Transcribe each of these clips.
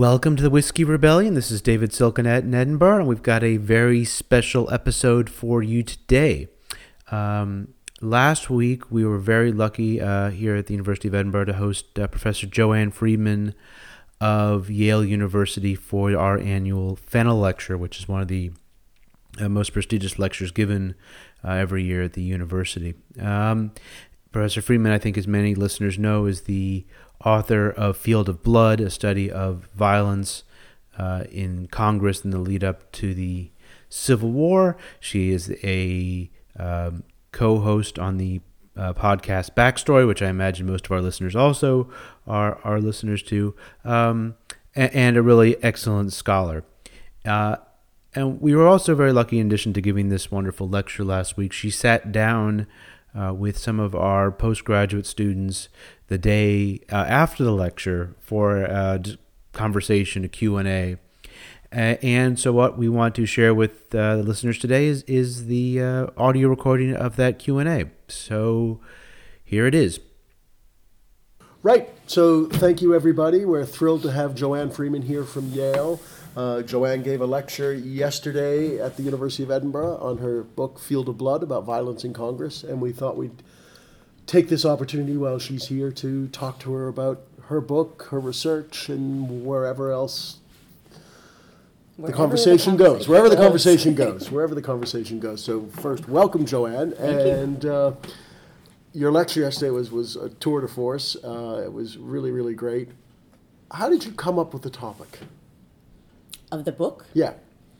Welcome to the Whiskey Rebellion. This is David Silkenat in Edinburgh, and we've got a very special episode for you today. Last week, we were very lucky here at the University of Edinburgh to host Professor Joanne Freeman of Yale University for our annual Fennell Lecture, which is one of the most prestigious lectures given every year at the university. Professor Freeman, I think as many listeners know, is the author of Field of Blood, a study of violence in Congress in the lead up to the Civil War. She is a co-host on the podcast Backstory, which I imagine most of our listeners also are listeners to, and a really excellent scholar. And we were also very lucky, in addition to giving this wonderful lecture last week, she sat down with some of our postgraduate students the day after the lecture for a conversation, a Q&A. And so what we want to share with the listeners today is the audio recording of that Q&A. So here it is. Right. So thank you, everybody. We're thrilled to have Joanne Freeman here from Yale. Joanne gave a lecture yesterday at the University of Edinburgh on her book, Field of Blood, about violence in Congress. And we thought we'd take this opportunity while she's here to talk to her about her book, her research, and wherever else the conversation goes. Wherever the conversation goes. So first, welcome, Joanne. Thank you. Your lecture yesterday was a tour de force. It was really, really great. How did you come up with the topic? Of the book? Yeah.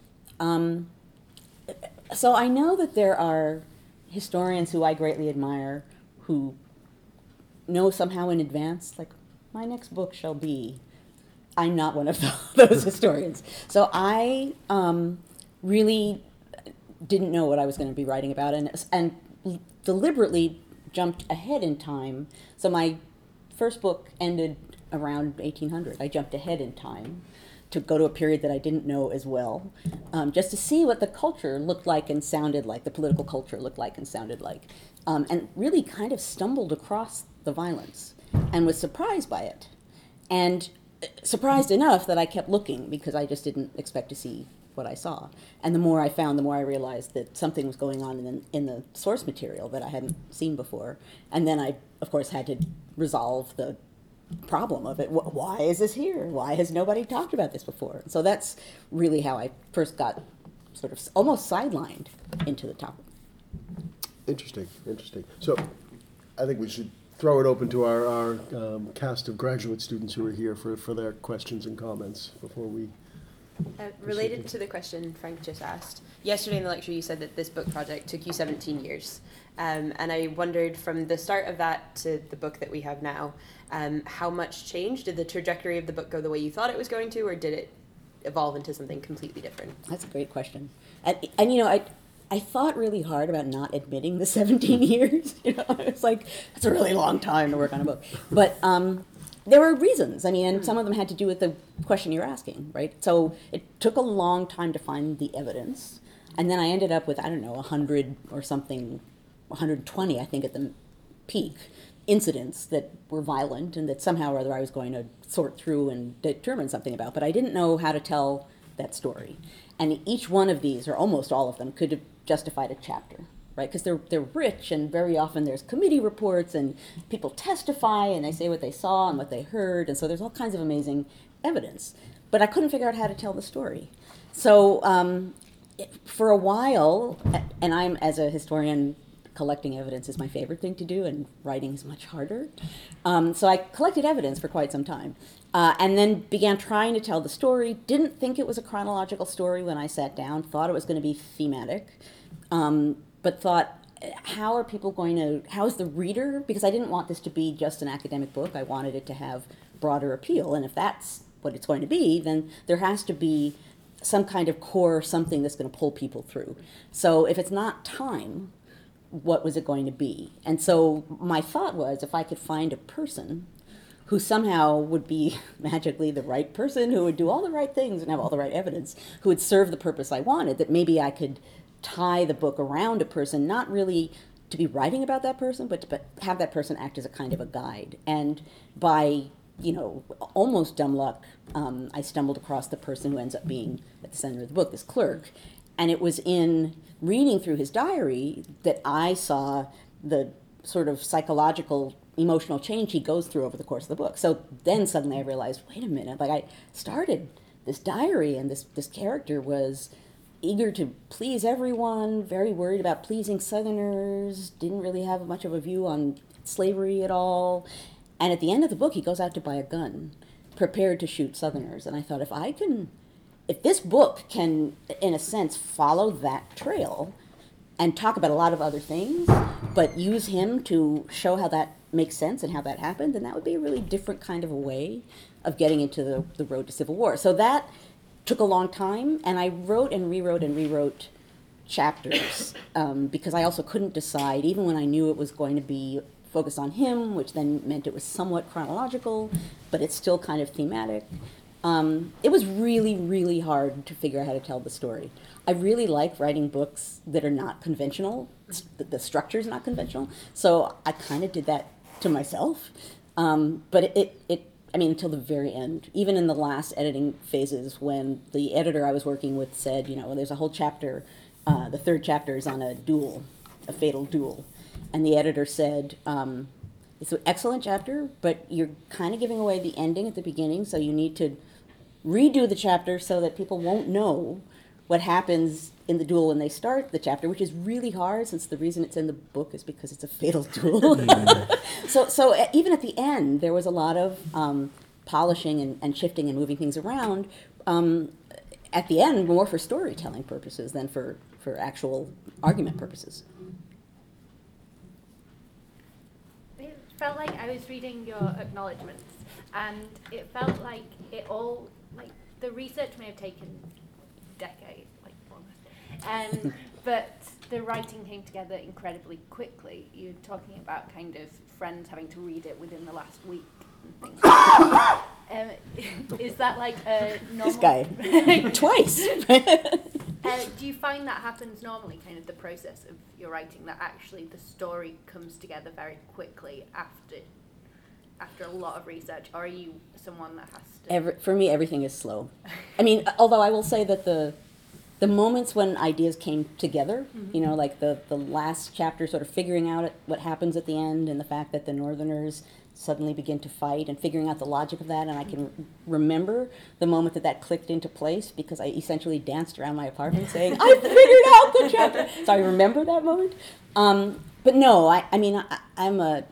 So I know that there are historians who I greatly admire who know somehow in advance, like, my next book shall be. I'm not one of those historians. So I really didn't know what I was going to be writing about and deliberately jumped ahead in time. So my first book ended around 1800. I jumped ahead in time to go to a period that I didn't know as well, just to see what the culture looked like and sounded like, the political culture looked like and sounded like, and really kind of stumbled across the violence and was surprised by it. And surprised enough that I kept looking because I just didn't expect to see what I saw. And the more I found, the more I realized that something was going on in the source material that I hadn't seen before. And then I, of course, had to resolve the problem of it. Why is this here? Why has nobody talked about this before? So that's really how I first got sort of almost sidelined into the topic. Interesting. So I think we should throw it open to our cast of graduate students who are here for their questions and comments before we... Related to the question Frank just asked, yesterday in the lecture you said that this book project took you 17 years. And I wondered, from the start of that to the book that we have now, how much changed? Did the trajectory of the book go the way you thought it was going to, or did it evolve into something completely different? That's a great question. And you know, I thought really hard about not admitting the 17 years. You know, it's like, that's a really long time to work on a book. But there were reasons. I mean, and some of them had to do with the question you're asking, right? So it took a long time to find the evidence. And then I ended up with, 100 or something, 120, I think, at the peak, incidents that were violent and that somehow or other I was going to sort through and determine something about. But I didn't know how to tell that story. And each one of these, or almost all of them, could have justified a chapter, right? Because they're rich, and very often there's committee reports and people testify and they say what they saw and what they heard. And so there's all kinds of amazing evidence. But I couldn't figure out how to tell the story. So for a while, and I'm, as a historian, collecting evidence is my favorite thing to do, and writing is much harder. So I collected evidence for quite some time, and then began trying to tell the story. Didn't think it was a chronological story when I sat down, thought it was going to be thematic, but thought, how is the reader, because I didn't want this to be just an academic book, I wanted it to have broader appeal, and if that's what it's going to be, then there has to be some kind of core, something that's going to pull people through. So if it's not time, what was it going to be? And so my thought was, if I could find a person who somehow would be magically the right person, who would do all the right things and have all the right evidence, who would serve the purpose I wanted, that maybe I could tie the book around a person, not really to be writing about that person, but to have that person act as a kind of a guide. And by almost dumb luck, I stumbled across the person who ends up being at the center of the book, this clerk. And it was in reading through his diary that I saw the sort of psychological, emotional change he goes through over the course of the book. So then suddenly I realized, wait a minute, like I started this diary and this character was eager to please everyone, very worried about pleasing Southerners, didn't really have much of a view on slavery at all. And at the end of the book, he goes out to buy a gun, prepared to shoot Southerners. And I thought, if this book can, in a sense, follow that trail and talk about a lot of other things, but use him to show how that makes sense and how that happened, then that would be a really different kind of a way of getting into the road to Civil War. So that took a long time, and I wrote and rewrote chapters because I also couldn't decide, even when I knew it was going to be focused on him, which then meant it was somewhat chronological, but it's still kind of thematic. It was really, really hard to figure out how to tell the story. I really like writing books that are not conventional. The structure's not conventional. So I kind of did that to myself. But until the very end, even in the last editing phases, when the editor I was working with said, there's a whole chapter, the third chapter is on a duel, a fatal duel. And the editor said, it's an excellent chapter, but you're kind of giving away the ending at the beginning, so you need to redo the chapter so that people won't know what happens in the duel when they start the chapter, which is really hard since the reason it's in the book is because it's a fatal duel. So even at the end, there was a lot of polishing and shifting and moving things around. At the end, more for storytelling purposes than for actual argument purposes. It felt like I was reading your acknowledgements, and it felt like the research may have taken decades, almost, but the writing came together incredibly quickly. You're talking about kind of friends having to read it within the last week and things. Is that like a normal... This guy. Twice. Do you find that happens normally, kind of the process of your writing, that actually the story comes together very quickly after a lot of research, or are you someone that has to... For me, everything is slow. Although I will say that the moments when ideas came together, like the last chapter, sort of figuring out what happens at the end, and the fact that the Northerners suddenly begin to fight, and figuring out the logic of that, and I can remember the moment that clicked into place because I essentially danced around my apartment saying, I figured out the chapter! So I remember that moment. But no, I'm a...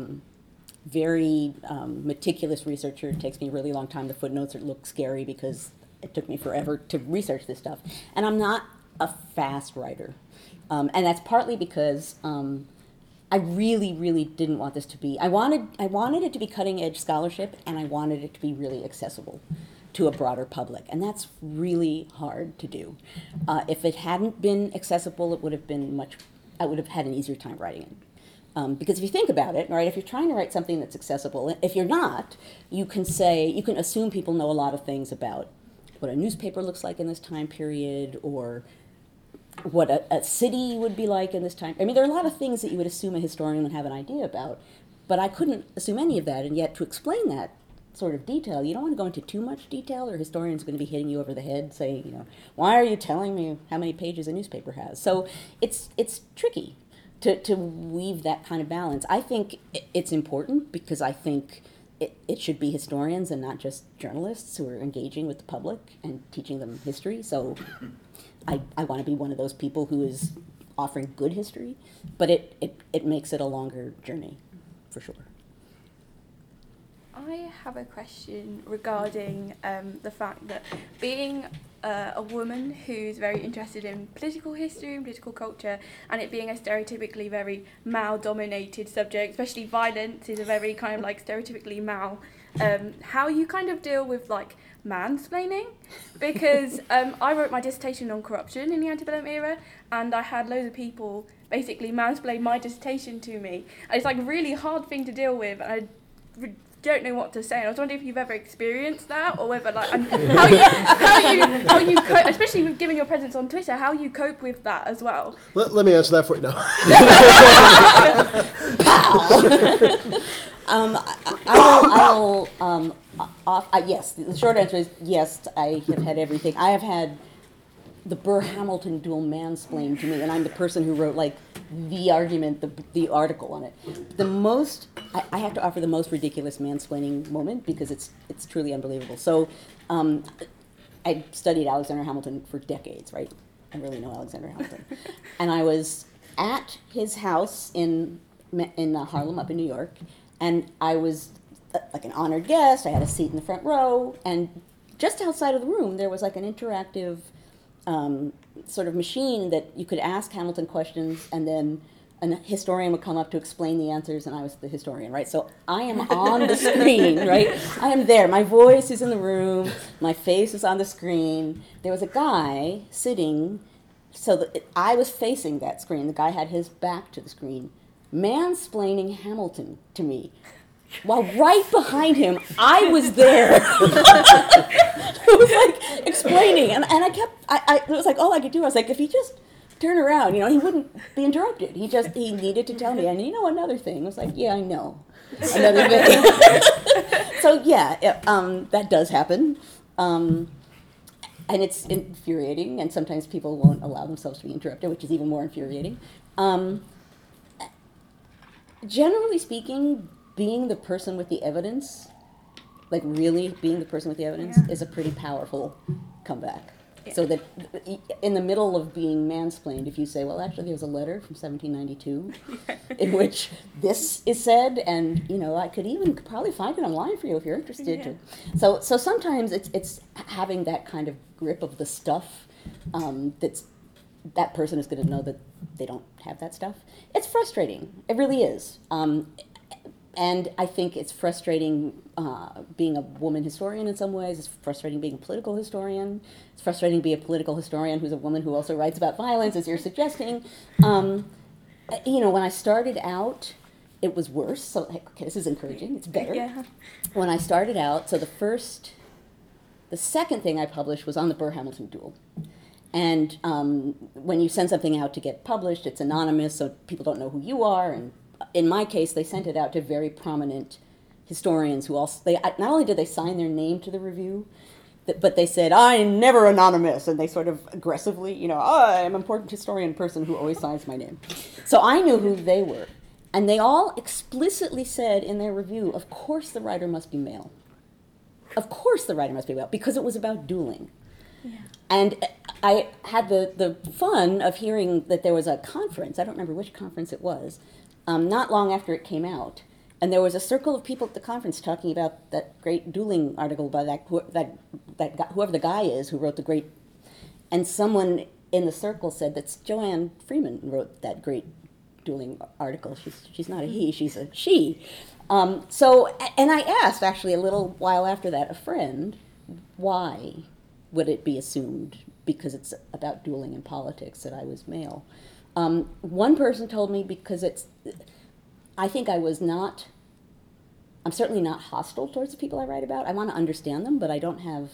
very meticulous researcher. It takes me a really long time. The footnotes look scary because it took me forever to research this stuff. And I'm not a fast writer. And that's partly because I really, really didn't want this to be... I wanted it to be cutting-edge scholarship, and I wanted it to be really accessible to a broader public. And that's really hard to do. If it hadn't been accessible, I would have had an easier time writing it. Because if you think about it, right, if you're trying to write something that's accessible, if you're not, you can assume people know a lot of things about what a newspaper looks like in this time period, or what a city would be like in this time. There are a lot of things that you would assume a historian would have an idea about, but I couldn't assume any of that, and yet to explain that sort of detail, you don't want to go into too much detail, or historians are going to be hitting you over the head saying, why are you telling me how many pages a newspaper has? So it's tricky to weave that kind of balance. I think it's important because I think it should be historians and not just journalists who are engaging with the public and teaching them history. So I want to be one of those people who is offering good history, but it makes it a longer journey, for sure. I have a question regarding the fact that being a woman who's very interested in political history and political culture, and it being a stereotypically very male-dominated subject, especially violence is a very kind of like stereotypically male, how you kind of deal with like mansplaining, because I wrote my dissertation on corruption in the antebellum era, and I had loads of people basically mansplain my dissertation to me, and it's like a really hard thing to deal with, and I don't know what to say. And I was wondering if you've ever experienced that, or whether like and how you cope, especially with giving your presence on Twitter, how you cope with that as well. Let me answer that for you now. Yes, the short answer is yes, I have had everything. I have had the Burr-Hamilton duel mansplained to me, and I'm the person who wrote like the argument, the article on it. The most, I have to offer the most ridiculous mansplaining moment because it's truly unbelievable. So I studied Alexander Hamilton for decades, right? I really know Alexander Hamilton. And I was at his house in Harlem up in New York, and I was like an honored guest. I had a seat in the front row, and just outside of the room there was like an interactive sort of machine that you could ask Hamilton questions, and then a historian would come up to explain the answers, and I was the historian, right? So I am on the screen, right? I am there. My voice is in the room. My face is on the screen. There was a guy sitting, so that I was facing that screen. The guy had his back to the screen, mansplaining Hamilton to me. While right behind him, I was there. It was like explaining, and it was like all I could do. I was like, if he just turn around, he wouldn't be interrupted. He needed to tell me. And another thing, I was like, yeah, I know. Another thing. So yeah, that does happen. And it's infuriating, and sometimes people won't allow themselves to be interrupted, which is even more infuriating. Generally speaking, being the person with the evidence, like really being the person with the evidence, is a pretty powerful comeback. Yeah. So that in the middle of being mansplained, if you say, well, actually, there's a letter from 1792 in which this is said, and I could even probably find it online for you if you're interested. Yeah. So sometimes it's having that kind of grip of the stuff that person is going to know that they don't have that stuff. It's frustrating. It really is. And I think it's frustrating being a woman historian in some ways. It's frustrating being a political historian. It's frustrating being a political historian who's a woman who also writes about violence, as you're suggesting. When I started out, it was worse. So, okay, this is encouraging. It's better. Yeah. When I started out, so the second thing I published was on the Burr-Hamilton duel. And when you send something out to get published, it's anonymous, so people don't know who you are. And in my case, they sent it out to very prominent historians who also, not only did they sign their name to the review, but they said, I'm never anonymous, and they sort of aggressively, I'm an important historian person who always signs my name. So I knew who they were. And they all explicitly said in their review, of course the writer must be male. Of course the writer must be male, because it was about dueling. Yeah. And I had the fun of hearing that there was a conference, I don't remember which conference it was, not long after it came out, and there was a circle of people at the conference talking about that great dueling article by whoever the guy is who wrote the great, and someone in the circle said that Joanne Freeman wrote that great dueling article. She's not a he, she's a she. And I asked actually a little while after that a friend, why would it be assumed, because it's about dueling in politics, that I was male? One person told me because I think I'm certainly not hostile towards the people I write about. I want to understand them, but I don't have,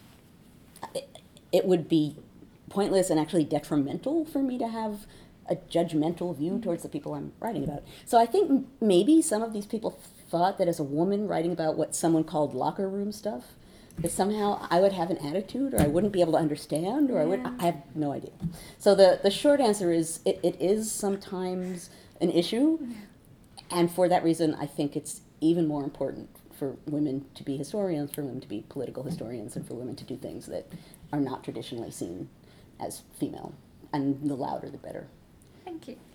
it would be pointless and actually detrimental for me to have a judgmental view towards the people I'm writing about. So I think maybe some of these people thought that as a woman writing about what someone called locker room stuff, that somehow I would have an attitude, or I wouldn't be able to understand, or I have no idea. So the short answer is it is sometimes an issue, and for that reason I think it's even more important for women to be historians, for women to be political historians, and for women to do things that are not traditionally seen as female. And the louder the better. Thank you.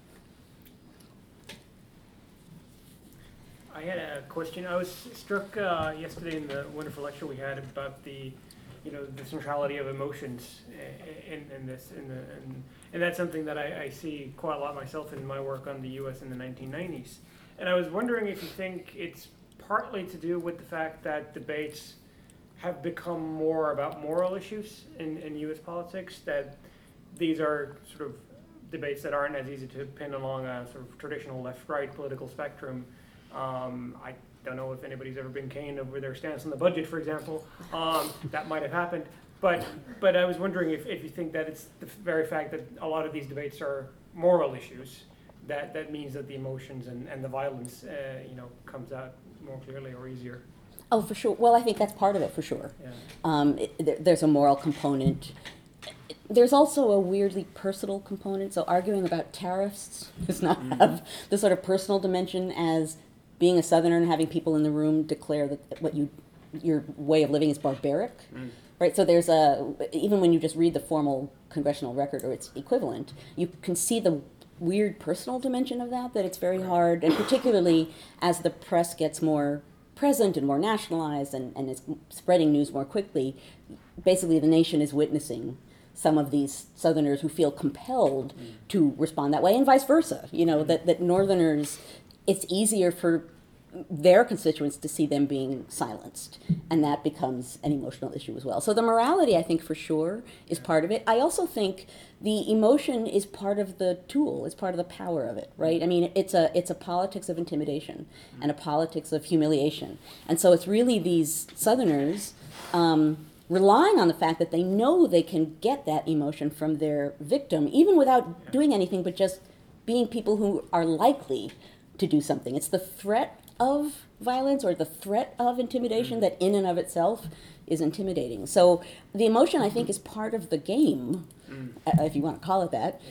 I had a question. I was struck yesterday in the wonderful lecture we had about the centrality of emotions in this, and that's something that I see quite a lot myself in my work on the U.S. in the 1990s. And I was wondering if you think it's partly to do with the fact that debates have become more about moral issues in U.S. politics, that these are sort of debates that aren't as easy to pin along a sort of traditional left-right political spectrum. I don't know if anybody's ever been caned over their stance on the budget, for example. That might have happened. But I was wondering if you think that it's the very fact that a lot of these debates are moral issues, that means that the emotions and the violence, comes out more clearly or easier. Oh, for sure. Well, I think that's part of it, for sure. Yeah. There's a moral component. There's also a weirdly personal component. So arguing about tariffs does not have the sort of personal dimension as being a Southerner and having people in the room declare that your way of living is barbaric. Right, so there's even when you just read the formal congressional record or its equivalent, you can see the weird personal dimension of that it's very hard, and particularly as the press gets more present and more nationalized and is spreading news more quickly, basically the nation is witnessing some of these Southerners who feel compelled to respond that way, and vice versa. That Northerners, it's easier for their constituents to see them being silenced, and that becomes an emotional issue as well. So the morality, I think, for sure, is part of it. I also think the emotion is part of the tool, is part of the power of it, right? I mean, it's a politics of intimidation and a politics of humiliation. And so it's really these Southerners relying on the fact that they know they can get that emotion from their victim, even without doing anything, but just being people who are likely to do something. It's the threat of violence or the threat of intimidation that in and of itself is intimidating. So the emotion, I think, is part of the game, if you want to call it that,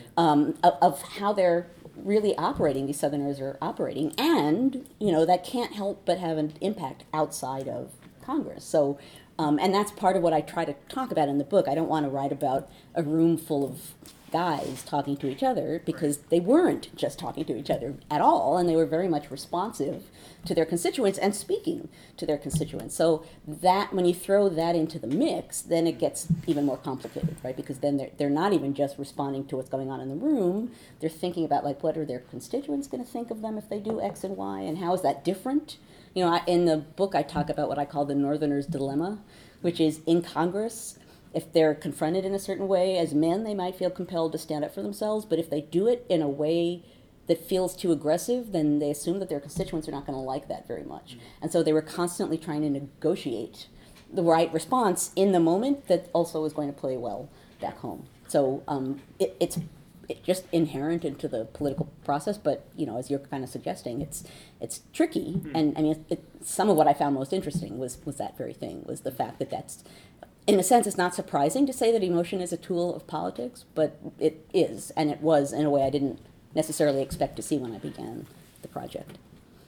of how they're really operating, these Southerners are operating, and that can't help but have an impact outside of Congress. So and that's part of what I try to talk about in the book. I don't want to write about a room full of guys talking to each other, because they weren't just talking to each other at all, and they were very much responsive to their constituents and speaking to their constituents. So that when you throw that into the mix, then it gets even more complicated, right? Because then they're not even just responding to what's going on in the room, they're thinking about what are their constituents going to think of them if they do X and Y, and how is that different? In the book I talk about what I call the Northerner's dilemma, which is in Congress, if they're confronted in a certain way as men, they might feel compelled to stand up for themselves. But if they do it in a way that feels too aggressive, then they assume that their constituents are not going to like that very much. And so they were constantly trying to negotiate the right response in the moment that also is going to play well back home. So it's just inherent into the political process. But as you're kind of suggesting, it's tricky. And I mean, some of what I found most interesting was that very thing, was the fact that that's. In a sense, it's not surprising to say that emotion is a tool of politics, but it is, and it was in a way I didn't necessarily expect to see when I began the project.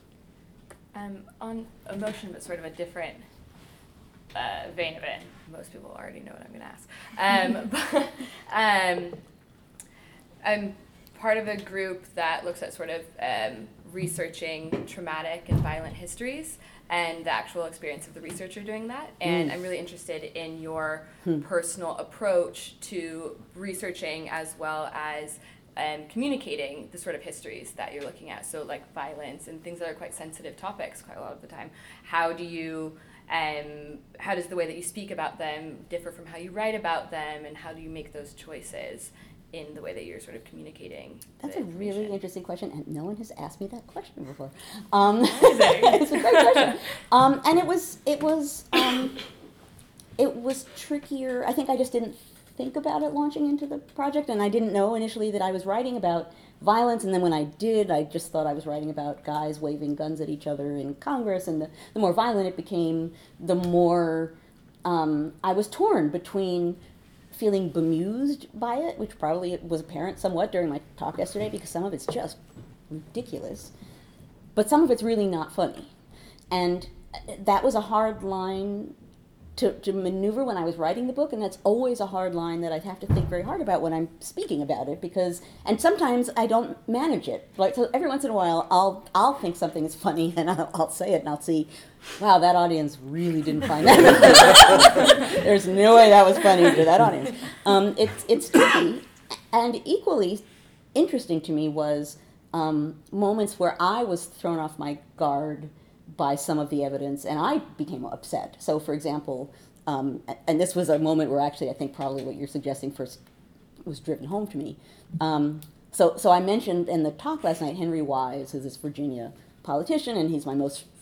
On emotion, but sort of a different vein of it. Most people already know what I'm going to ask. I'm part of a group that looks at sort of researching traumatic and violent histories and the actual experience of the researcher doing that. And I'm really interested in your personal approach to researching as well as communicating the sort of histories that you're looking at. So like violence and things that are quite sensitive topics quite a lot of the time. How does the way that you speak about them differ from how you write about them, and how do you make those choices in the way that you're sort of communicating? That's a really interesting question, and no one has asked me that question before. It's a great question, and it was trickier. I think I just didn't think about it launching into the project, and I didn't know initially that I was writing about violence, and then when I did, I just thought I was writing about guys waving guns at each other in Congress, and the more violent it became, the more I was torn between feeling bemused by it, which probably was apparent somewhat during my talk yesterday, because some of it's just ridiculous, but some of it's really not funny. And that was a hard line to maneuver when I was writing the book, and that's always a hard line that I have to think very hard about when I'm speaking about it, and sometimes I don't manage it. So every once in a while, I'll think something is funny, and I'll say it, and I'll see, wow, that audience really didn't find that. There's no way that was funny to that audience. It's tricky, and equally interesting to me was moments where I was thrown off my guard by some of the evidence, and I became upset. So, for example, and this was a moment where actually I think probably what you're suggesting first was driven home to me. So I mentioned in the talk last night Henry Wise, who's this Virginia politician, and he's my most frequent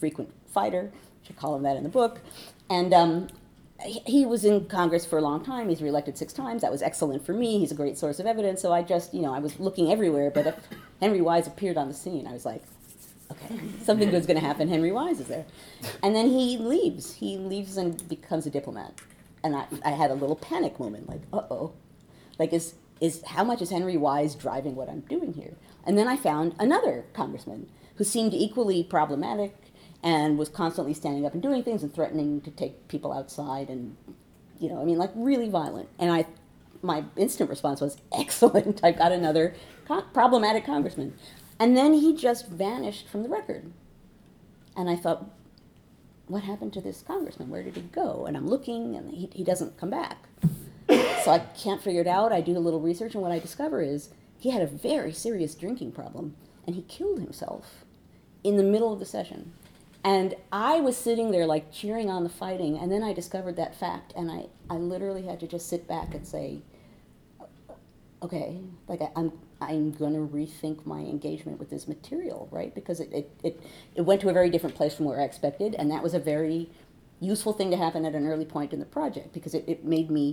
fighter, which I call him that in the book. And he was in Congress for a long time. He's reelected 6 times. That was excellent for me. He's a great source of evidence. So I just, I was looking everywhere. But if Henry Wise appeared on the scene, I was like, okay, something good's going to happen. Henry Wise is there. And then he leaves. He leaves and becomes a diplomat. And I had a little panic moment, like, uh-oh. Like, how much is Henry Wise driving what I'm doing here? And then I found another congressman who seemed equally problematic and was constantly standing up and doing things and threatening to take people outside and, like really violent. And my instant response was, excellent, I've got another problematic congressman. And then he just vanished from the record. And I thought, what happened to this congressman? Where did he go? And I'm looking, and he doesn't come back. So I can't figure it out. I do a little research, and what I discover is he had a very serious drinking problem, and he killed himself in the middle of the session. And I was sitting there like cheering on the fighting, and then I discovered that fact, and I literally had to just sit back and say, okay, like I'm going to rethink my engagement with this material, right? Because it went to a very different place from where I expected, and that was a very useful thing to happen at an early point in the project, because it made me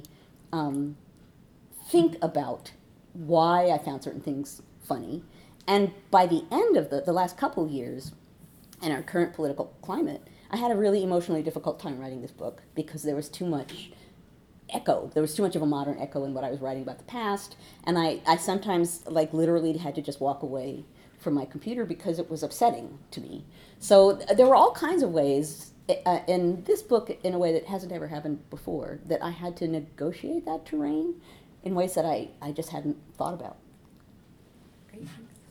think about why I found certain things funny. And by the end of the last couple of years, in our current political climate, I had a really emotionally difficult time writing this book because there was too much echo. There was too much of a modern echo in what I was writing about the past, and I sometimes like literally had to just walk away from my computer because it was upsetting to me. So there were all kinds of ways in this book, in a way that hasn't ever happened before, that I had to negotiate that terrain in ways that I just hadn't thought about. Great.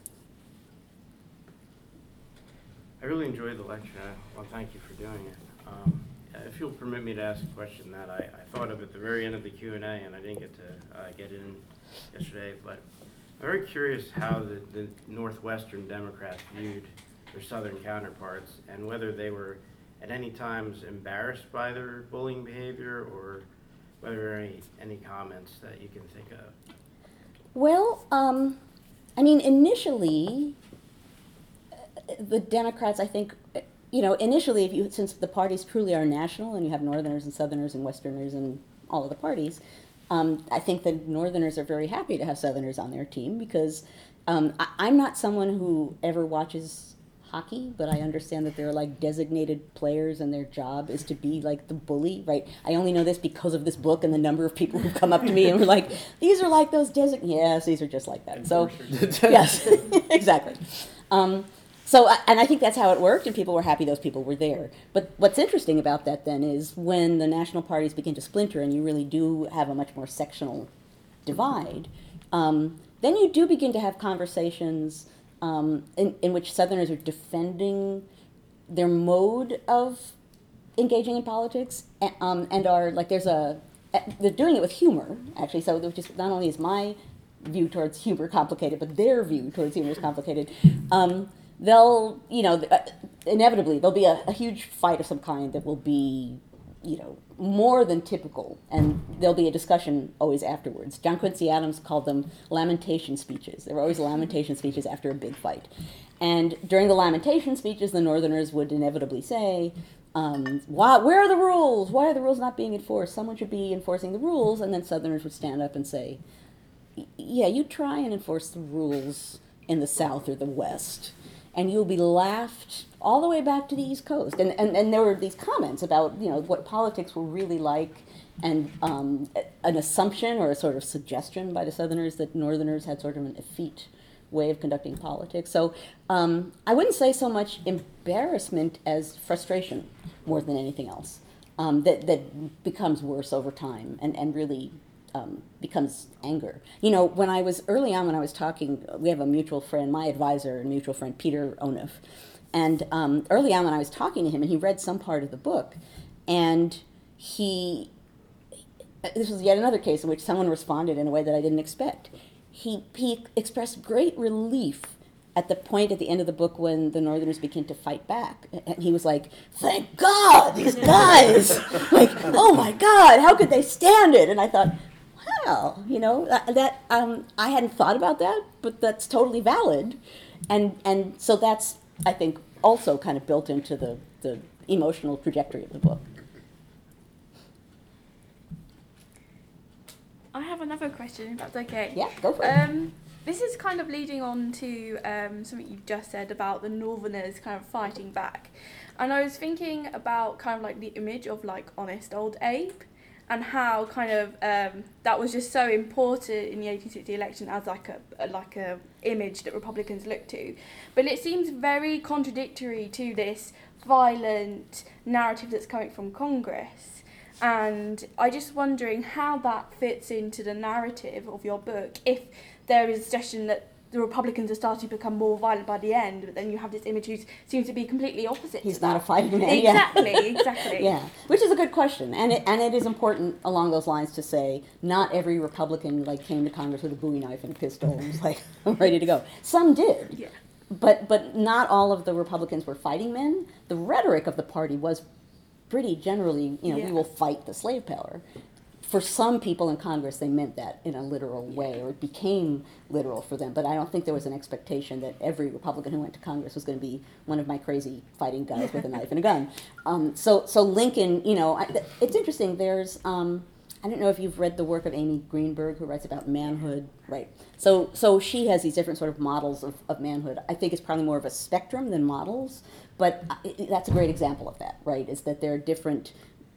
I really enjoyed the lecture. Well, thank you for doing it. If you'll permit me to ask a question that I thought of at the very end of the Q&A, and I didn't get to get in yesterday, but I'm very curious how the Northwestern Democrats viewed their Southern counterparts, and whether they were at any times embarrassed by their bullying behavior, or whether there are any comments that you can think of. Well, initially, the Democrats, I think, initially, since the parties truly are national, and you have Northerners and Southerners and Westerners and all of the parties, I think the Northerners are very happy to have Southerners on their team, because I'm not someone who ever watches hockey, but I understand that there are like designated players and their job is to be like the bully, right? I only know this because of this book and the number of people who come up to me and were like, these are like those yes, these are just like that. So, yes, exactly. And I think that's how it worked, and people were happy those people were there. But what's interesting about that then is when the national parties begin to splinter and you really do have a much more sectional divide, then you do begin to have conversations in which Southerners are defending their mode of engaging in politics, and are like they're doing it with humor, actually. So just not only is my view towards humor complicated, but their view towards humor is complicated. They'll, inevitably, there'll be a huge fight of some kind that will be, more than typical, and there'll be a discussion always afterwards. John Quincy Adams called them lamentation speeches. There were always lamentation speeches after a big fight. And during the lamentation speeches, the Northerners would inevitably say, where are the rules? Why are the rules not being enforced? Someone should be enforcing the rules. And then Southerners would stand up and say, yeah, you try and enforce the rules in the South or the West, and you'll be laughed all the way back to the East Coast. And there were these comments about, what politics were really like, and an assumption or a sort of suggestion by the Southerners that Northerners had sort of an effete way of conducting politics. So I wouldn't say so much embarrassment as frustration more than anything else, that becomes worse over time and really becomes anger. When I was talking, we have a mutual friend, my advisor and mutual friend, Peter Onuf. And early on when I was talking to him, and he read some part of the book, and this was yet another case in which someone responded in a way that I didn't expect. He expressed great relief at the point at the end of the book when the Northerners begin to fight back. And he was like, thank God, these guys! Like, oh my God, how could they stand it? And I thought, wow, I hadn't thought about that, but that's totally valid. And so that's, I think, also kind of built into the emotional trajectory of the book. I have another question, if that's okay. Yeah, go for it. This is kind of leading on to something you've just said about the Northerners kind of fighting back. And I was thinking about kind of like the image of like Honest Old Abe, and how kind of that was just so important in the 1860 election as like a image that Republicans look to. But it seems very contradictory to this violent narrative that's coming from Congress. And I just wondering how that fits into the narrative of your book, if there is a suggestion that the Republicans are starting to become more violent by the end, but then you have this image who seems to be completely opposite. He's to not that. a fighting man. Exactly, exactly. Yeah, which is a good question, and it is important along those lines to say not every Republican like came to Congress with a Bowie knife and a pistol and was like ready to go. Some did, Yeah. but not all of the Republicans were fighting men. The rhetoric of the party was pretty generally, we will fight the slave power. For some people in Congress, they meant that in a literal way, or it became literal for them. But I don't think there was an expectation that every Republican who went to Congress was going to be one of my crazy fighting guys with a knife and a gun. So Lincoln, it's interesting. There's, I don't know if you've read the work of Amy Greenberg, who writes about manhood, right? So she has these different sort of models of manhood. I think it's probably more of a spectrum than models, but that's a great example of that, right? Is that there are different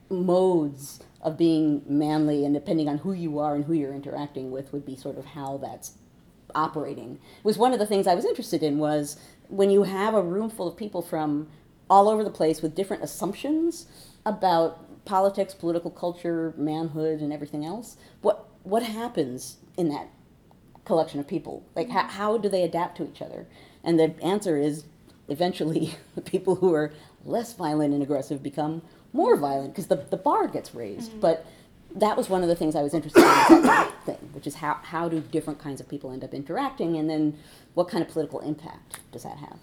modes of being manly, and depending on who you are and who you're interacting with would be sort of how that's operating. It was one of the things I was interested in, was when you have a room full of people from all over the place with different assumptions about politics, political culture, manhood, and everything else, what happens in that collection of people? Like, how do they adapt to each other? And the answer is, eventually, the people who are less violent and aggressive become more violent because the bar gets raised. Mm-hmm. But that was one of the things I was interested in, that thing, which is how do different kinds of people end up interacting, and then what kind of political impact does that have?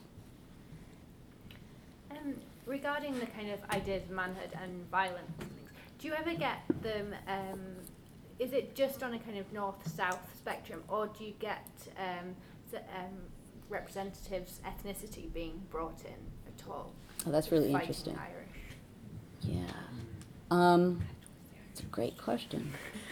Regarding the kind of ideas of manhood and violence and things, do you ever get them, is it just on a kind of north-south spectrum, or do you get representatives' ethnicity being brought in at all? Oh, that's really Fighting interesting. Irish. Yeah. It's a great question.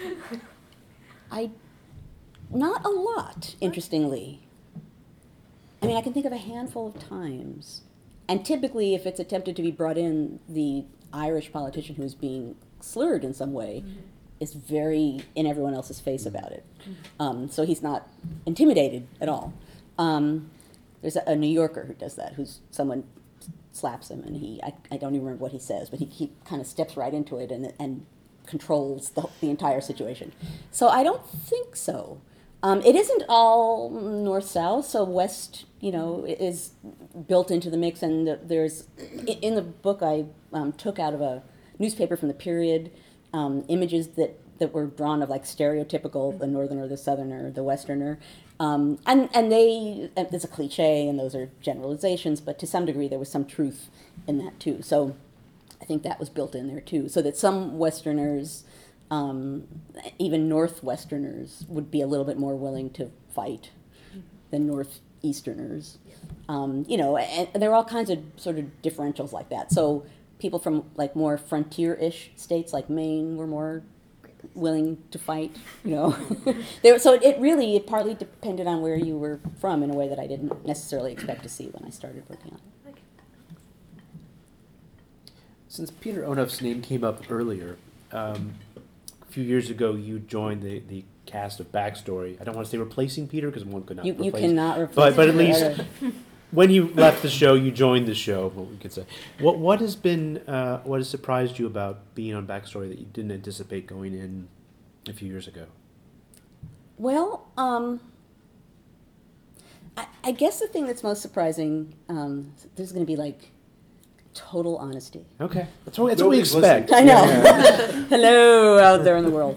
Not a lot, interestingly. I mean, I can think of a handful of times. And typically, if it's attempted to be brought in, the Irish politician who's being slurred in some way is very in everyone else's face about it. So he's not intimidated at all. There's a New Yorker who does that, who's someone slaps him, and I don't even remember what he says, but he kind of steps right into it and controls the entire situation. So I don't think so. It isn't all north-south, so west, is built into the mix, and there's, in the book I took out of a newspaper from the period, images that were drawn of like stereotypical, the northerner, the southerner, the westerner, and there's a cliche, and those are generalizations, but to some degree there was some truth in that too. So I think that was built in there too, so that some westerners, even northwesterners, would be a little bit more willing to fight than northeasterners. And there are all kinds of sort of differentials like that. So people from like more frontier-ish states like Maine were more willing to fight, So it partly depended on where you were from in a way that I didn't necessarily expect to see when I started working on it. Since Peter Onuf's name came up earlier, a few years ago you joined the cast of Backstory. I don't want to say replacing Peter because one could not replace. You cannot replace but at least when you left the show, you joined the show, what we could say. What has surprised you about being on Backstory that you didn't anticipate going in a few years ago? Well, I guess the thing that's most surprising, there's going to be like total honesty. Okay, that's what we expect. I know. Hello out there in the world.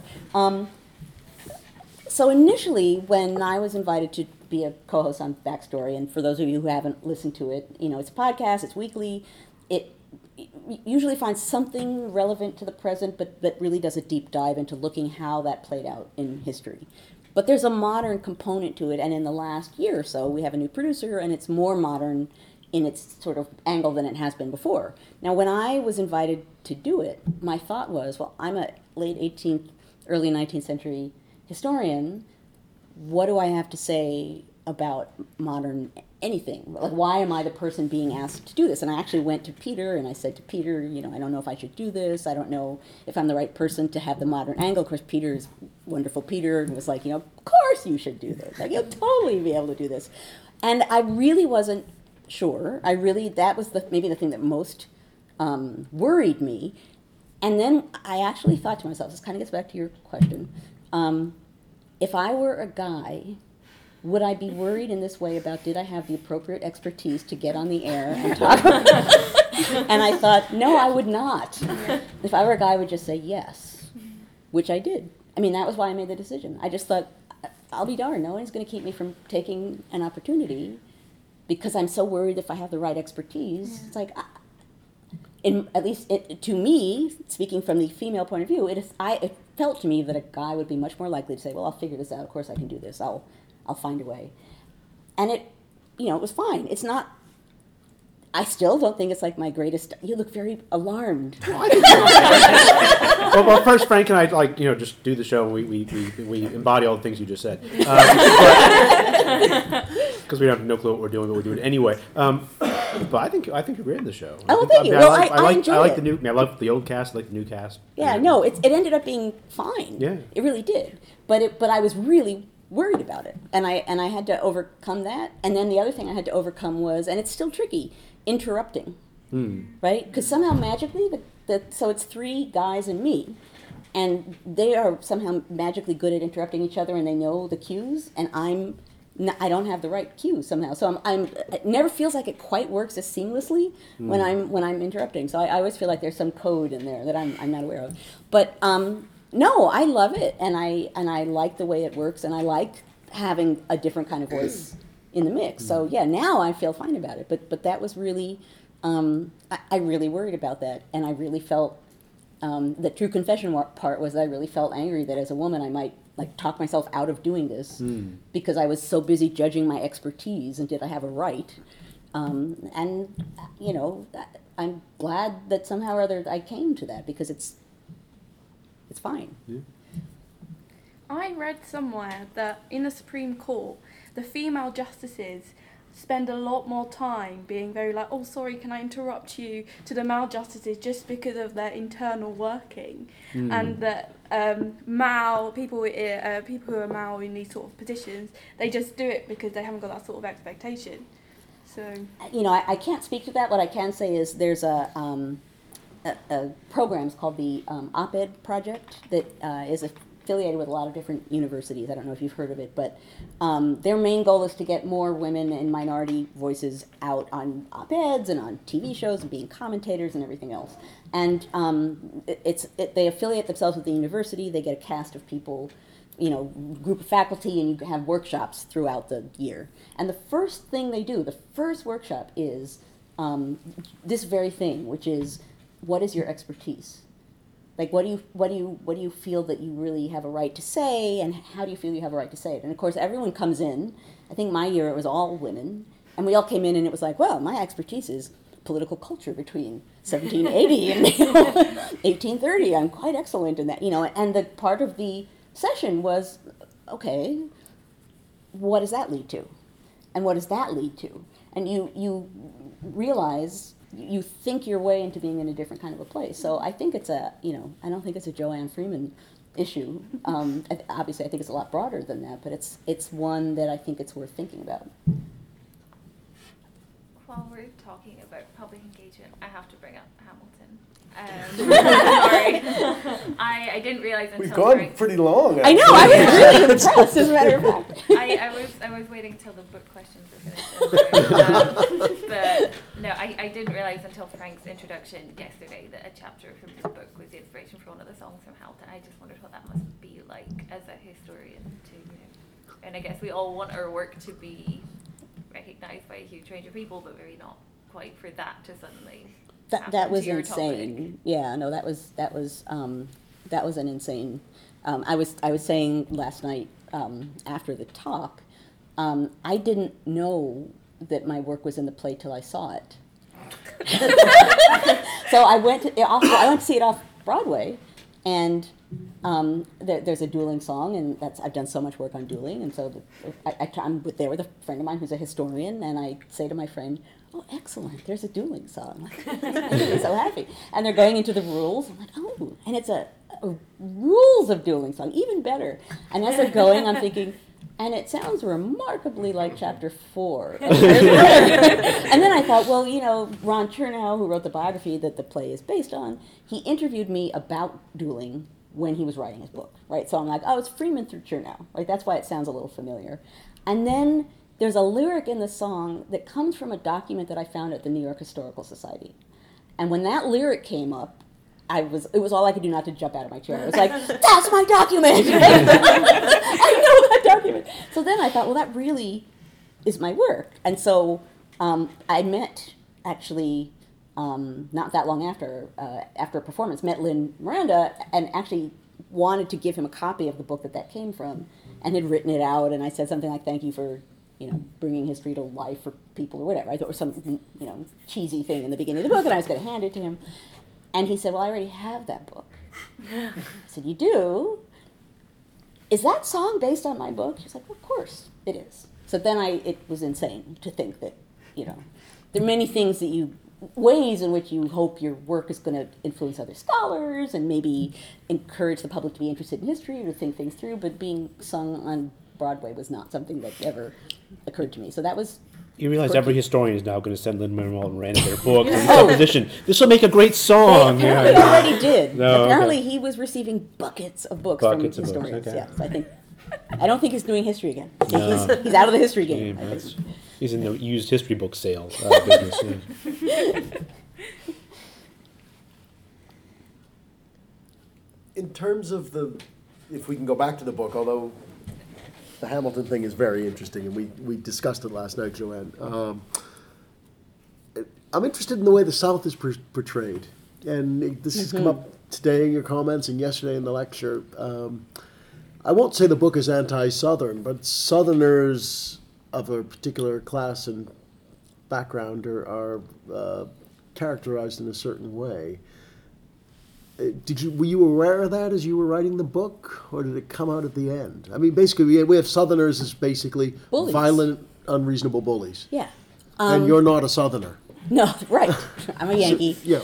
So initially, when I was invited to be a co-host on Backstory, and for those of you who haven't listened to it, it's a podcast, it's weekly, it usually finds something relevant to the present, but that really does a deep dive into looking how that played out in history. But there's a modern component to it, and in the last year or so, we have a new producer, and it's more modern in its sort of angle than it has been before. Now, when I was invited to do it, my thought was, well, I'm a late 18th, early 19th century historian. What do I have to say about modern anything? Like, why am I the person being asked to do this? And I actually went to Peter and I said to Peter, I don't know if I should do this. I don't know if I'm the right person to have the modern angle. Of course, Peter's wonderful Peter and was like, of course you should do this. Like, you'll totally be able to do this. And I really wasn't sure. That was maybe the thing that most worried me. And then I actually thought to myself, this kind of gets back to your question, if I were a guy, would I be worried in this way about did I have the appropriate expertise to get on the air and talk about it? And I thought, no, I would not. If I were a guy, I would just say yes, which I did. I mean, that was why I made the decision. I just thought, I'll be darned, no one's going to keep me from taking an opportunity because I'm so worried if I have the right expertise. Yeah. It's like, at least to me, speaking from the female point of view, it felt to me that a guy would be much more likely to say, well, I'll figure this out. Of course I can do this. I'll find a way. And it was fine. It's not, I still don't think it's like my greatest, you look very alarmed. Well, first, Frank and I, just do the show and we embody all the things you just said. Because we have no clue what we're doing, but we do it anyway. But I think you're great in the show. Oh, thank you. Well, I enjoyed it. I like the old cast, I like the new cast. Yeah, no, it ended up being fine. Yeah. It really did. But I was really worried about it, and I had to overcome that. And then the other thing I had to overcome was, and it's still tricky, interrupting, right? Because somehow magically, so it's 3 guys and me, and they are somehow magically good at interrupting each other, and they know the cues, and I don't have the right cues somehow. So it never feels like it quite works as seamlessly when I'm interrupting. So I always feel like there's some code in there that I'm not aware of, but. No, I love it, and I like the way it works, and I like having a different kind of voice in the mix. So yeah, now I feel fine about it. But that was really, I really worried about that, and I really felt the true confession part was that I really felt angry that as a woman I might talk myself out of doing this because I was so busy judging my expertise and did I have a right. And I'm glad that somehow or other I came to that because it's fine. Yeah. I read somewhere that in the Supreme Court, the female justices spend a lot more time being very like, oh, sorry, can I interrupt you, to the male justices just because of their internal working. And that people who are male in these sort of positions, they just do it because they haven't got that sort of expectation. So I can't speak to that. What I can say is there's a program called the Op-Ed Project that is affiliated with a lot of different universities. I don't know if you've heard of it, but their main goal is to get more women and minority voices out on op-eds and on TV shows and being commentators and everything else. And they affiliate themselves with the university. They get a cast of people, group of faculty, and you have workshops throughout the year. And the first thing they do, the first workshop is this very thing, which is, what is your expertise? Like, what do you feel that you really have a right to say, and how do you feel you have a right to say it? And of course, everyone comes in. I think my year it was all women, and we all came in, and it was like, well, my expertise is political culture between 1780 and 1830. I'm quite excellent in that, And the part of the session was, okay, what does that lead to, and what does that lead to? And you realize. You think your way into being in a different kind of a place. So I think it's I don't think it's a Joanne Freeman issue. Obviously, I think it's a lot broader than that, but it's one that I think it's worth thinking about. While we're talking about public engagement, I have to bring up Hamilton. Sorry. I didn't realize until... We've gone pretty long. I know, I was really impressed, as a matter of fact. I was waiting till the book questions were finished. But no, I didn't realize until Frank's introduction yesterday that a chapter from this book was the inspiration for one of the songs from Hamilton. I just wondered what that must be like as a historian to, and I guess we all want our work to be recognized by a huge range of people, but maybe not quite for that to suddenly... That was insane. Yeah, no, that was an insane. I was saying last night after the talk, I didn't know that my work was in the play till I saw it. So I went to see it off Broadway, and there's a dueling song, and I've done so much work on dueling, and so I'm there with a friend of mine who's a historian, and I say to my friend, "Oh, excellent! There's a dueling song." I'm really so happy, and they're going into the rules. I'm like, "Oh," and it's a rules of dueling song, even better. And as they're going, I'm thinking, and it sounds remarkably like chapter 4. And then I thought, well, Ron Chernow, who wrote the biography that the play is based on, he interviewed me about dueling when he was writing his book, right? So I'm like, oh, it's Freeman through Chernow, right? That's why it sounds a little familiar. And then there's a lyric in the song that comes from a document that I found at the New York Historical Society. And when that lyric came up, it was all I could do not to jump out of my chair. It was like, that's my document! I know that document! So then I thought, well, that really is my work. And so I met, actually, not that long after a performance, met Lin Miranda and actually wanted to give him a copy of the book that came from, and had written it out, and I said something like, thank you for bringing history to life for people or whatever. I thought it was some, cheesy thing in the beginning of the book, and I was going to hand it to him. And he said, well, I already have that book. I said, you do? Is that song based on my book? She's like, well, of course it is. So then it was insane to think that, there are many things ways in which you hope your work is going to influence other scholars and maybe encourage the public to be interested in history or to think things through, but being sung on Broadway was not something that ever occurred to me. So that was... You realize every historian is now going to send Lin-Manuel Miranda their book and composition. This will make a great song. He already did. No, apparently okay. He was receiving buckets of books from historians. Books, okay. Yes, I don't think he's doing history again. No. He's out of the history game. He's in the used history book sales business. Yeah. In terms of if we can go back to the book, although the Hamilton thing is very interesting, and we discussed it last night, Joanne. I'm interested in the way the South is portrayed, and this has come up today in your comments and yesterday in the lecture. I won't say the book is anti-Southern, but Southerners of a particular class and background are characterized in a certain way. Were you aware of that as you were writing the book, or did it come out at the end? I mean, basically, we have Southerners as basically bullies. Violent, unreasonable bullies. Yeah. And you're not a Southerner. No, right. I'm a Yankee. Yeah.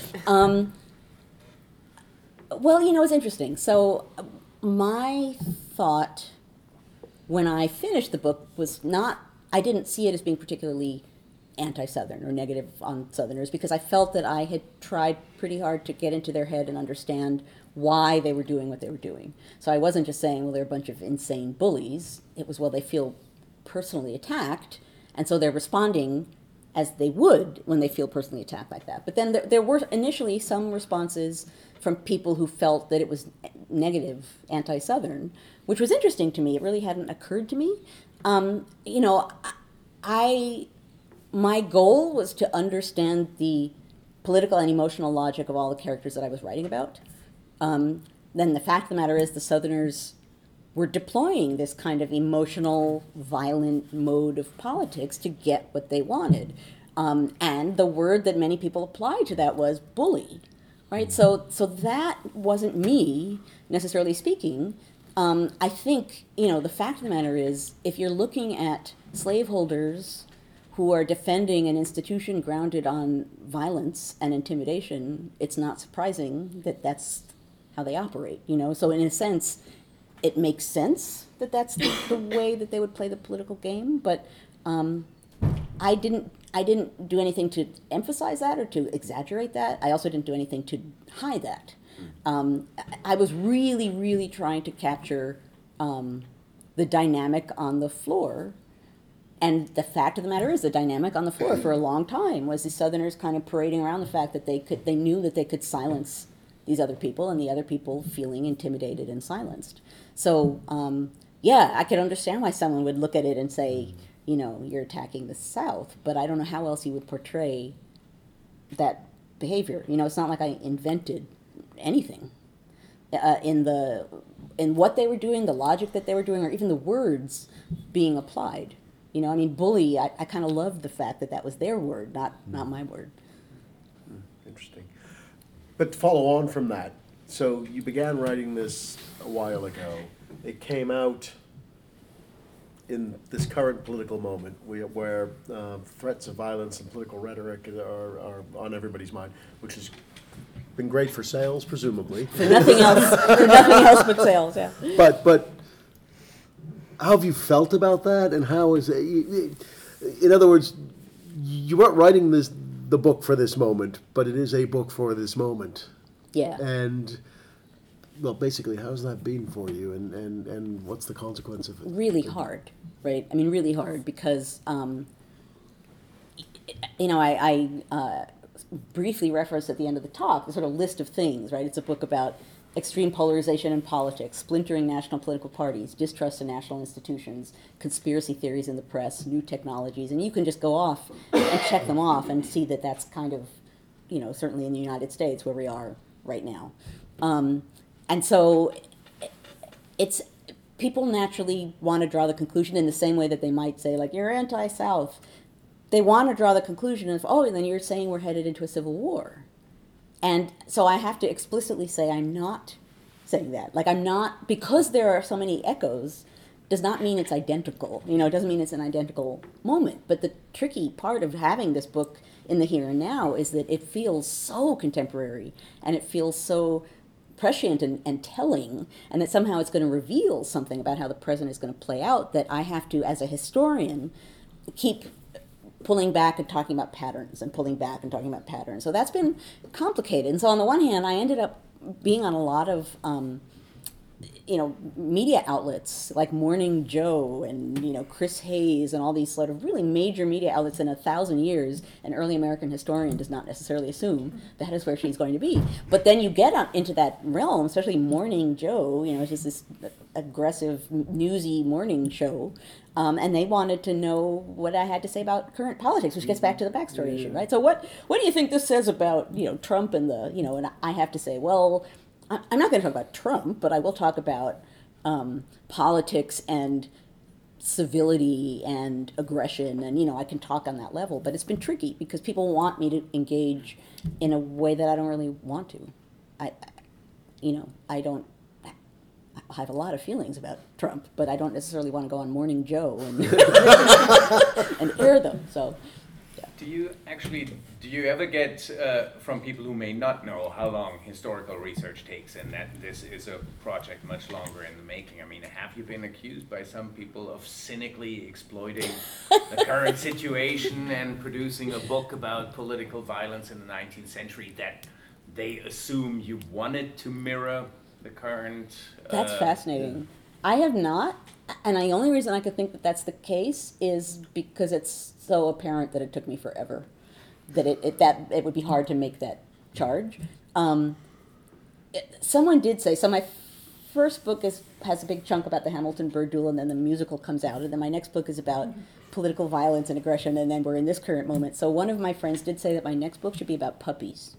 Well, it's interesting. So my thought when I finished the book was I didn't see it as being particularly anti-Southern or negative on Southerners, because I felt that I had tried pretty hard to get into their head and understand why they were doing what they were doing. So I wasn't just saying, well, they're a bunch of insane bullies. It was, well, they feel personally attacked, and so they're responding as they would when they feel personally attacked like that. But then there were initially some responses from people who felt that it was negative, anti-Southern, which was interesting to me. It really hadn't occurred to me. My goal was to understand the political and emotional logic of all the characters that I was writing about. Then the fact of the matter is the Southerners were deploying this kind of emotional, violent mode of politics to get what they wanted. And the word that many people applied to that was bully, right? So that wasn't me, necessarily speaking. I think, the fact of the matter is, if you're looking at slaveholders who are defending an institution grounded on violence and intimidation, it's not surprising that that's how they operate, So in a sense, it makes sense that that's the way that they would play the political game, but I didn't do anything to emphasize that or to exaggerate that. I also didn't do anything to hide that. I was really, really trying to capture the dynamic on the floor. And the fact of the matter is, the dynamic on the floor for a long time was the Southerners kind of parading around the fact that they knew that they could silence these other people, and the other people feeling intimidated and silenced. So, I could understand why someone would look at it and say, you're attacking the South, but I don't know how else you would portray that behavior. It's not like I invented anything in what they were doing, the logic that they were doing, or even the words being applied. You know, I mean, bully, I kind of loved the fact that that was their word, not my word. Interesting. But to follow on from that, so you began writing this a while ago. It came out in this current political moment where threats of violence and political rhetoric are on everybody's mind, which has been great for sales, presumably. For nothing else but sales, yeah. But how have you felt about that, and how is it? In other words, you weren't writing the book for this moment, but it is a book for this moment. Yeah. And well, basically, how's that been for you, and what's the consequence of it? Really hard, right? I mean, really hard because, you know, I briefly referenced at the end of the talk the sort of list of things, right? It's a book about extreme polarization in politics, splintering national political parties, distrust in national institutions, conspiracy theories in the press, new technologies, and you can just go off and check them off and see that that's kind of, you know, certainly in the United States where we are right now. And so it's, people naturally want to draw the conclusion in the same way that they might say, like, you're anti-South. They want to draw the conclusion of, oh, and then you're saying we're headed into a civil war. And so I have to explicitly say I'm not saying that. Like, I'm not, because there are so many echoes, does not mean it's identical. You know, it doesn't mean it's an identical moment. But the tricky part of having this book in the here and now is that it feels so contemporary, and it feels so prescient and telling, and that somehow it's going to reveal something about how the present is going to play out, that I have to, as a historian, keep pulling back and talking about patterns and pulling back and talking about patterns. So that's been complicated. And so on the one hand, I ended up being on a lot of, you know, media outlets like Morning Joe and, you know, Chris Hayes and all these sort of really major media outlets. In 1,000 years, an early American historian does not necessarily assume that is where she's going to be. But then you get up into that realm, especially Morning Joe, you know, it's just this aggressive, newsy morning show. And they wanted to know what I had to say about current politics, which gets back to the backstory issue, right? So what do you think this says about, you know, Trump and the, you know, and I have to say, well, I'm not going to talk about Trump, but I will talk about politics and civility and aggression, and, you know, I can talk on that level. But it's been tricky because people want me to engage in a way that I don't really want to. I have a lot of feelings about Trump, but I don't necessarily want to go on Morning Joe and, and air them. So, yeah. Do you ever get from people who may not know how long historical research takes, and that this is a project much longer in the making? I mean, have you been accused by some people of cynically exploiting the current situation and producing a book about political violence in the 19th century that they assume you wanted to mirror the current? That's fascinating. I have not, and the only reason I could think that that's the case is because it's so apparent that it took me forever, that it would be hard to make that charge. Someone did say, so my first book has a big chunk about the Hamilton bird duel, and then the musical comes out, and then my next book is about political violence and aggression, and then we're in this current moment. So one of my friends did say that my next book should be about puppies.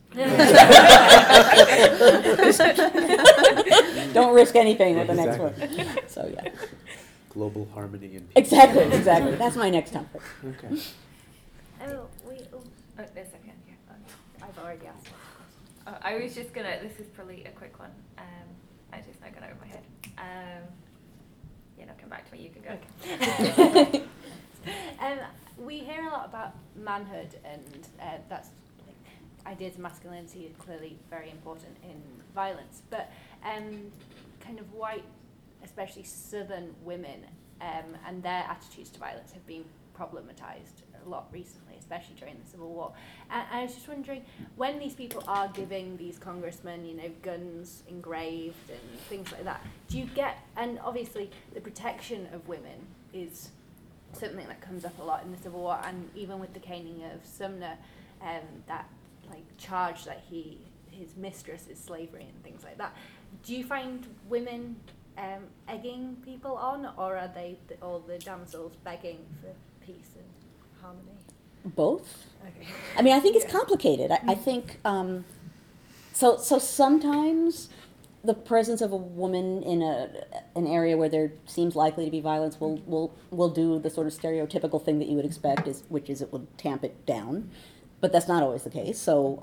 Don't risk anything with the next one. So yeah. Global harmony and Exactly. That's my next topic. Okay. There's a second. Yeah, I've already asked. I was just gonna. This is probably a quick one. I just not gone over my head. Yeah, no, come back to me. You can go. Okay. We hear a lot about manhood, and that's like, ideas of masculinity are clearly very important in violence. But kind of white, especially Southern women, and their attitudes to violence have been problematized a lot recently, especially during the Civil War. And I was just wondering, when these people are giving these congressmen, you know, guns engraved and things like that, do you get, and obviously the protection of women is something that comes up a lot in the Civil War, and even with the caning of Sumner, that like charge that his mistress is slavery and things like that. Do you find women egging people on, or are they all the damsels begging for peace and harmony? Both. Okay. I mean, I think it's complicated. I think so sometimes the presence of a woman in an area where there seems likely to be violence will do the sort of stereotypical thing that you would expect, which is it will tamp it down. But that's not always the case. So,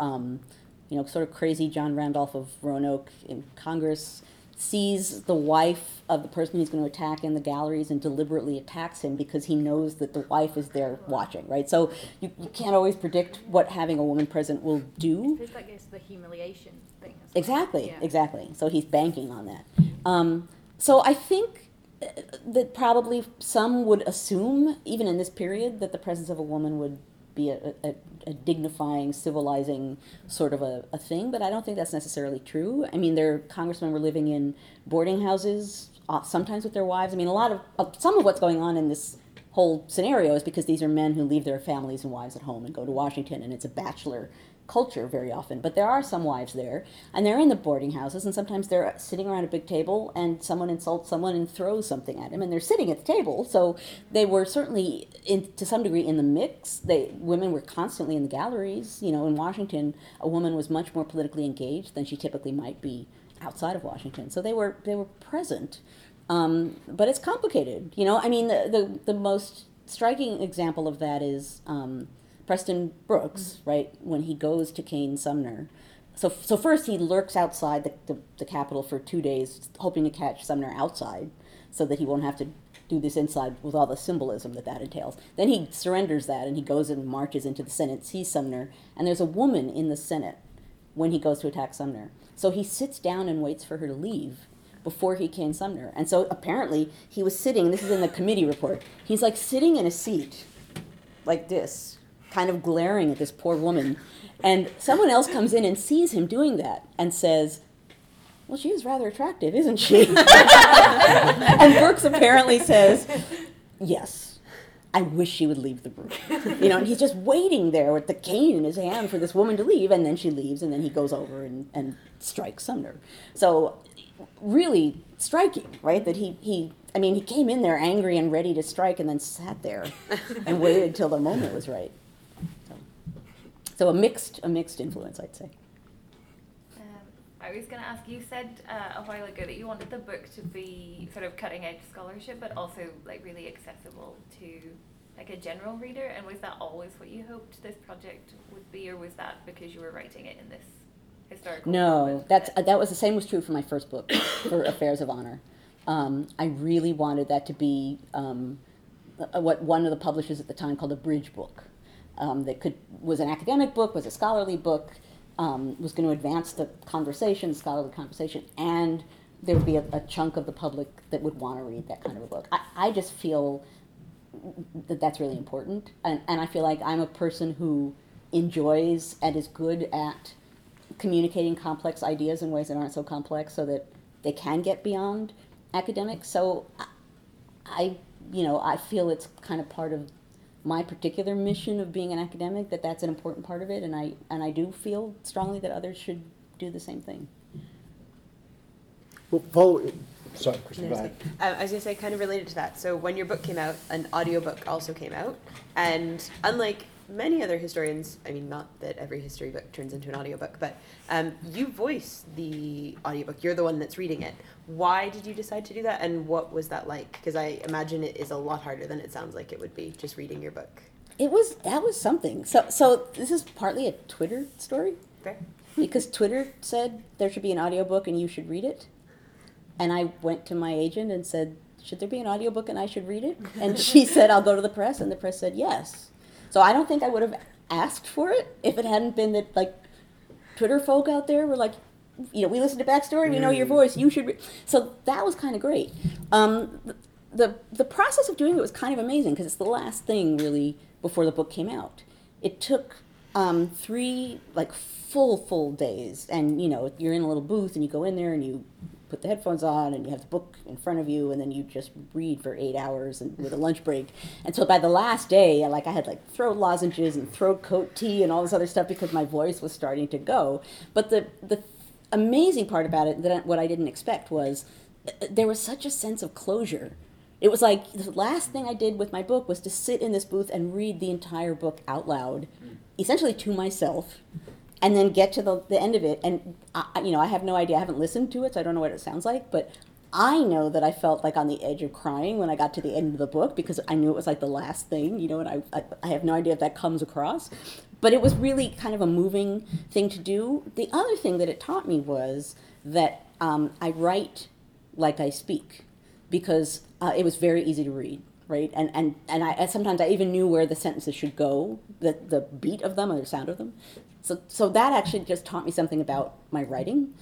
sort of crazy John Randolph of Roanoke in Congress sees the wife of the person he's going to attack in the galleries and deliberately attacks him because he knows that the wife is there watching, right? So you can't always predict what having a woman present will do. It's like it's the humiliation thing. As well. Exactly, Yeah. exactly. So he's banking on that. So I think that probably some would assume, even in this period, that the presence of a woman would be a dignifying, civilizing sort of a thing, but I don't think that's necessarily true. I mean, their congressmen were living in boarding houses, sometimes with their wives. I mean, some of what's going on in this whole scenario is because these are men who leave their families and wives at home and go to Washington, and it's a bachelor culture very often. But there are some wives there, and they're in the boarding houses, and sometimes they're sitting around a big table, and someone insults someone and throws something at him, and they're sitting at the table. So they were certainly, to some degree, in the mix. Women were constantly in the galleries. In Washington, a woman was much more politically engaged than she typically might be outside of Washington. So they were present. But it's complicated. I mean, the most striking example of that is Preston Brooks, right, when he goes to Kane Sumner. So first he lurks outside the Capitol for 2 days, hoping to catch Sumner outside so that he won't have to do this inside with all the symbolism that entails. Then he surrenders that, and he goes and marches into the Senate, sees Sumner, and there's a woman in the Senate when he goes to attack Sumner. So he sits down and waits for her to leave before he came Sumner. And so apparently he was sitting, this is in the committee report, he's like sitting in a seat like this, kind of glaring at this poor woman. And someone else comes in and sees him doing that and says, well, she is rather attractive, isn't she? And Brooks apparently says, yes, I wish she would leave the room. And he's just waiting there with the cane in his hand for this woman to leave, and then she leaves, and then he goes over and strikes Sumner. So really striking, right? That he came in there angry and ready to strike and then sat there and waited till the moment was right. So a mixed influence, I'd say. I was going to ask, you said a while ago that you wanted the book to be sort of cutting edge scholarship, but also like really accessible to like a general reader. And was that always what you hoped this project would be, or was that because you were writing it in this historical No, moment? that was the same was true for my first book, for Affairs of Honor. I really wanted that to be what one of the publishers at the time called a bridge book. Was an academic book, was a scholarly book, was going to advance the scholarly conversation, and there would be a chunk of the public that would want to read that kind of a book. I just feel that that's really important, and I feel like I'm a person who enjoys and is good at communicating complex ideas in ways that aren't so complex so that they can get beyond academics. So I feel it's kind of part of my particular mission of being an academic, that's an important part of it, and I do feel strongly that others should do the same thing. Well, sorry, Kristen, go ahead. I was going to say, kind of related to that. So when your book came out, an audiobook also came out, and unlike many other historians, I mean, not that every history book turns into an audiobook, but you voice the audiobook. You're the one that's reading it. Why did you decide to do that, and what was that like? Because I imagine it is a lot harder than it sounds like it would be, just reading your book. That was something. So this is partly a Twitter story. Fair. Because Twitter said there should be an audiobook and you should read it. And I went to my agent and said, should there be an audiobook and I should read it? And she said, I'll go to the press, and the press said yes. So I don't think I would have asked for it if it hadn't been that, like, Twitter folk out there were like, we listen to Backstory, we know your voice, you should So that was kind of great. The process of doing it was kind of amazing because it's the last thing, really, before the book came out. It took 3, like, full days. And, you're in a little booth, and you go in there, and you put the headphones on, and you have the book in front of you, and then you just read for 8 hours and with a lunch break. And so by the last day, I had throat lozenges and throat coat tea and all this other stuff because my voice was starting to go. But the amazing part about it, what I didn't expect, was there was such a sense of closure. It was like the last thing I did with my book was to sit in this booth and read the entire book out loud, essentially to myself. and then get to the end of it. And, I have no idea. I haven't listened to it, so I don't know what it sounds like. But I know that I felt like on the edge of crying when I got to the end of the book because I knew it was like the last thing, and I have no idea if that comes across. But it was really kind of a moving thing to do. The other thing that it taught me was that I write like I speak because it was very easy to read. Right, and I sometimes I even knew where the sentences should go, the beat of them or the sound of them, so that actually just taught me something about my writing.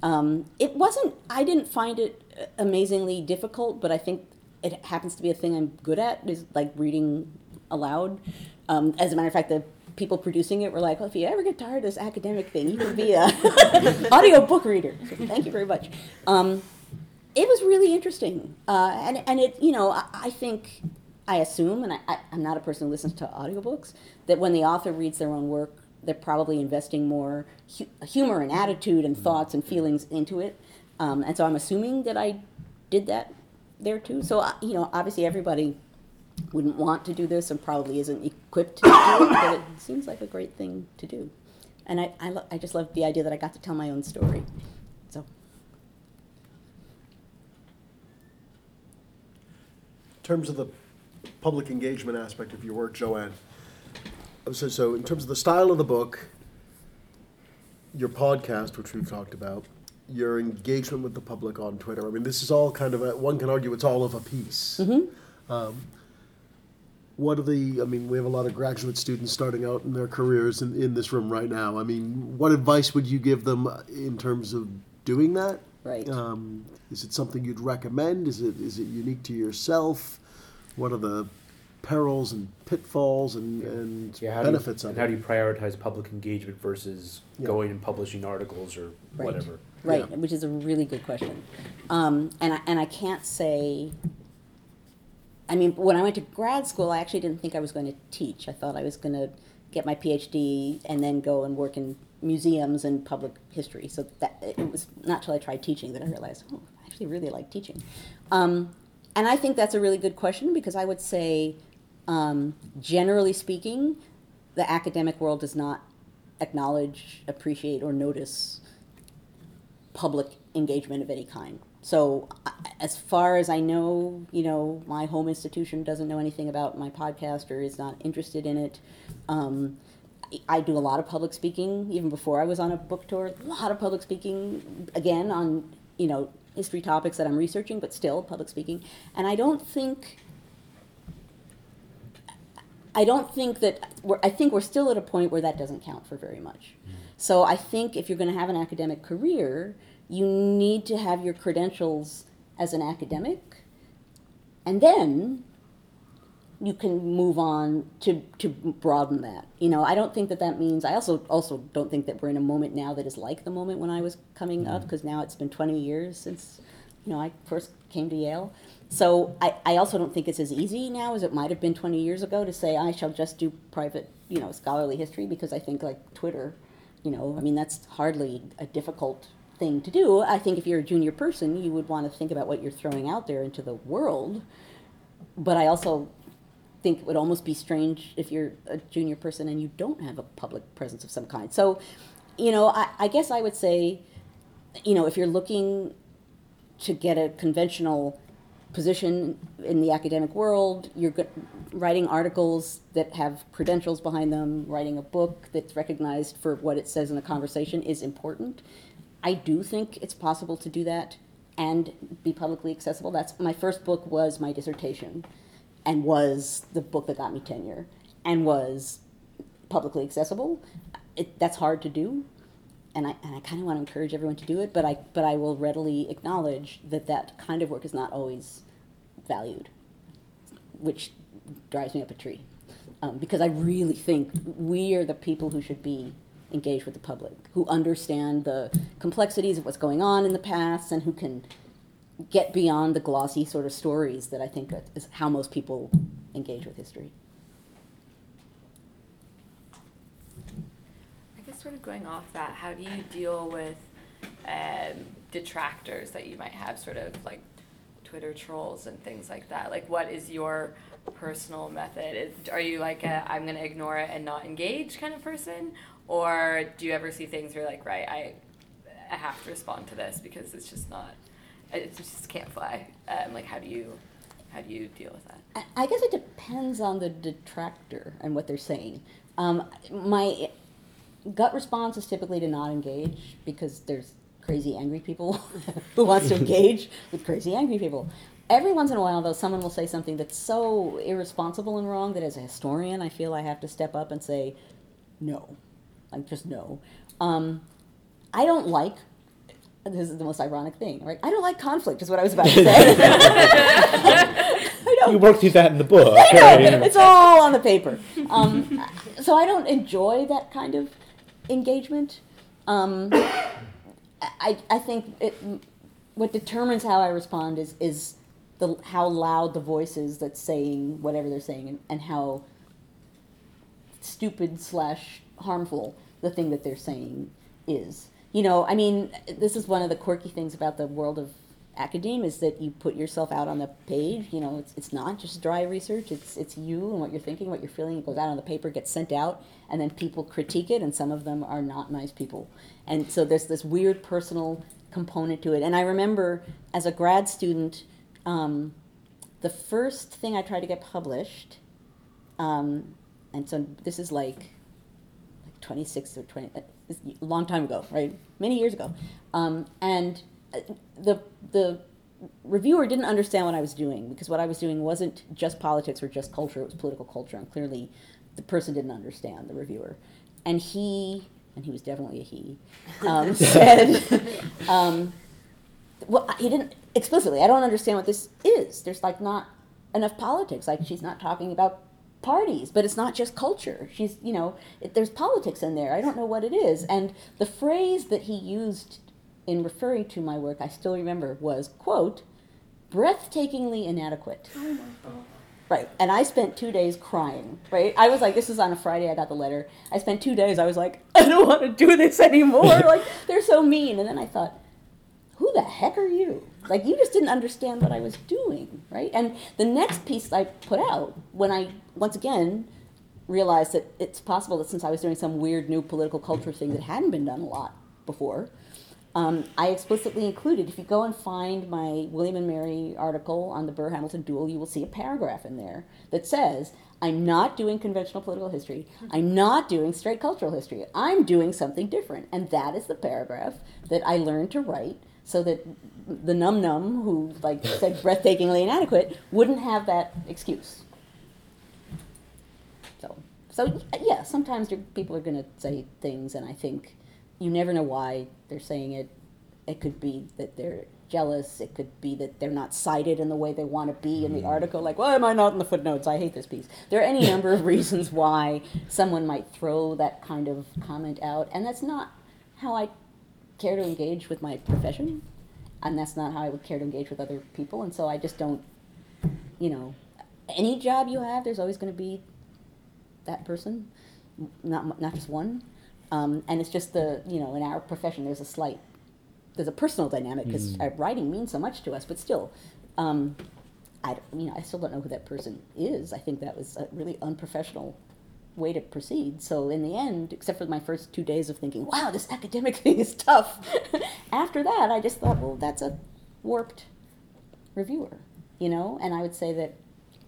I didn't find it amazingly difficult, but I think it happens to be a thing I'm good at, is like reading aloud. As a matter of fact, the people producing it were like, well, if you ever get tired of this academic thing, you can be a audio book reader. So thank you very much. It was really interesting, and it, I think, I assume, and I'm not a person who listens to audiobooks, that when the author reads their own work, they're probably investing more humor and attitude and thoughts and feelings into it, and so I'm assuming that I did that there too. So, obviously everybody wouldn't want to do this and probably isn't equipped to do it, but it seems like a great thing to do, and I just love the idea that I got to tell my own story. So. In terms of the public engagement aspect of your work, Joanne, so in terms of the style of the book, your podcast, which we've talked about, your engagement with the public on Twitter, I mean, this is all kind of one can argue it's all of a piece. Mm-hmm. We have a lot of graduate students starting out in their careers in this room right now. I mean, what advice would you give them in terms of doing that? Right. Is it something you'd recommend? Is it unique to yourself? What are the perils and pitfalls and benefits of it? How do you prioritize public engagement versus going and publishing articles or whatever? Right, which is a really good question. And I can't say. I mean, when I went to grad school, I actually didn't think I was going to teach. I thought I was going to get my PhD and then go and work in museums and public history. So that it was not till I tried teaching that I realized, I actually really like teaching. And I think that's a really good question because I would say, generally speaking, the academic world does not acknowledge, appreciate, or notice public engagement of any kind. So as far as I know, my home institution doesn't know anything about my podcast or is not interested in it. I do a lot of public speaking, even before I was on a book tour, a lot of public speaking, again, on, history topics that I'm researching, but still public speaking. And I think we're still at a point where that doesn't count for very much. So I think if you're going to have an academic career, you need to have your credentials as an academic, and then you can move on to broaden that. I don't think that means, I also don't think that we're in a moment now that is like the moment when I was coming up, because now it's been 20 years since, I first came to Yale. So I also don't think it's as easy now as it might have been 20 years ago to say I shall just do private, scholarly history, because I think like Twitter, that's hardly a difficult thing to do. I think if you're a junior person, you would want to think about what you're throwing out there into the world. But I also think it would almost be strange if you're a junior person and you don't have a public presence of some kind. So, I guess I would say, if you're looking to get a conventional position in the academic world, you're writing articles that have credentials behind them, writing a book that's recognized for what it says in a conversation is important. I do think it's possible to do that and be publicly accessible. My first book was my dissertation, and was the book that got me tenure, and was publicly accessible. That's hard to do, and I kind of want to encourage everyone to do it, but I will readily acknowledge that kind of work is not always valued, which drives me up a tree, because I really think we are the people who should be engaged with the public, who understand the complexities of what's going on in the past, and who can get beyond the glossy sort of stories that I think is how most people engage with history. I guess sort of going off that, how do you deal with detractors that you might have, sort of like Twitter trolls and things like that? Like, what is your personal method? Are you like I'm going to ignore it and not engage kind of person? Or do you ever see things where you're like, right, I have to respond to this because it's just not, it just can't fly. Like, how do you deal with that? I guess it depends on the detractor and what they're saying. My gut response is typically to not engage because there's crazy angry people who wants to engage with crazy angry people. Every once in a while, though, someone will say something that's so irresponsible and wrong that as a historian, I feel I have to step up and say, no. Like, just no. I don't like, this is the most ironic thing, right? I don't like conflict, is what I was about to say. I don't. You worked through that in the book. It's all on the paper. So I don't enjoy that kind of engagement. I think what determines how I respond is how loud the voice is that's saying whatever they're saying, and how stupid / harmful the thing that they're saying is. You know, I mean, this is one of the quirky things about the world of academe, is that you put yourself out on the page. You know, it's not just dry research, it's you and what you're thinking, what you're feeling. It goes out on the paper, gets sent out, and then people critique it, and some of them are not nice people. And so there's this weird personal component to it. And I remember as a grad student, the first thing I tried to get published, and so this is like 26 or 20, a long time ago, right? Many years ago. And the reviewer didn't understand what I was doing, because what I was doing wasn't just politics or just culture, it was political culture, and clearly the person didn't understand, the reviewer. And he was definitely a he, said, well, he didn't explicitly, I don't understand what this is. There's like not enough politics. Like, she's not talking about parties, but it's not just culture. She's, you know, there's politics in there. I don't know what it is. And the phrase that he used in referring to my work, I still remember, was, quote, breathtakingly inadequate. Oh my God. Right. And I spent 2 days crying, right? I was like, this is on a Friday, I got the letter. I spent 2 days, I was like, I don't want to do this anymore. Like, they're so mean. And then I thought, who the heck are you? Like, you just didn't understand what I was doing, right? And the next piece I put out, when I, once again, realized that it's possible that since I was doing some weird new political culture thing that hadn't been done a lot before, I explicitly included, if you go and find my William and Mary article on the Burr-Hamilton duel, you will see a paragraph in there that says, I'm not doing conventional political history. I'm not doing straight cultural history. I'm doing something different. And that is the paragraph that I learned to write so that the num-num who like said breathtakingly inadequate wouldn't have that excuse. So yeah, sometimes people are going to say things, and I think you never know why they're saying it. It could be that they're jealous. It could be that they're not cited in the way they want to be in the article. Like, why am I not in the footnotes? I hate this piece. There are any number of reasons why someone might throw that kind of comment out, and that's not how I care to engage with my profession, and that's not how I would care to engage with other people. And so I just don't, you know, any job you have, there's always going to be that person, not just one. And it's just in our profession, there's a personal dynamic, because writing means so much to us, but still, I still don't know who that person is. I think that was a really unprofessional way to proceed. So in the end, except for my first 2 days of thinking, wow, this academic thing is tough, after that, I just thought, well, that's a warped reviewer, you know? And I would say that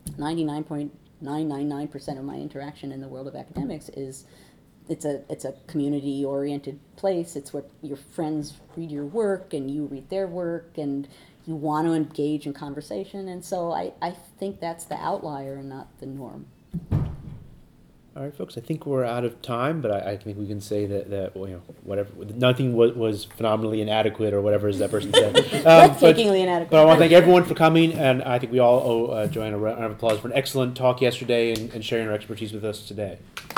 99.999% of my interaction in the world of academics is it's a community-oriented place. It's where your friends read your work and you read their work and you want to engage in conversation. And so I think that's the outlier and not the norm. All right, folks, I think we're out of time, but I think we can say that whatever, nothing was phenomenally inadequate or whatever as that person said. Breathtakingly inadequate. But I want to thank everyone for coming, and I think we all owe Joanne a round of applause for an excellent talk yesterday and sharing her expertise with us today.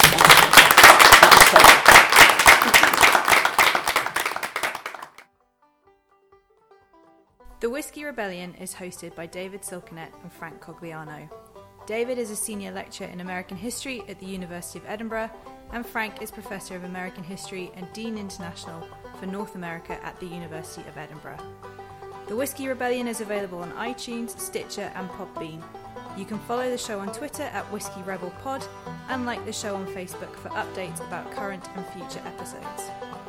The Whiskey Rebellion is hosted by David Silkenat and Frank Cogliano. David is a senior lecturer in American history at the University of Edinburgh, and Frank is Professor of American History and Dean International for North America at the University of Edinburgh. The Whiskey Rebellion is available on iTunes, Stitcher and Podbean. You can follow the show on Twitter at Whiskey Rebel Pod and like the show on Facebook for updates about current and future episodes.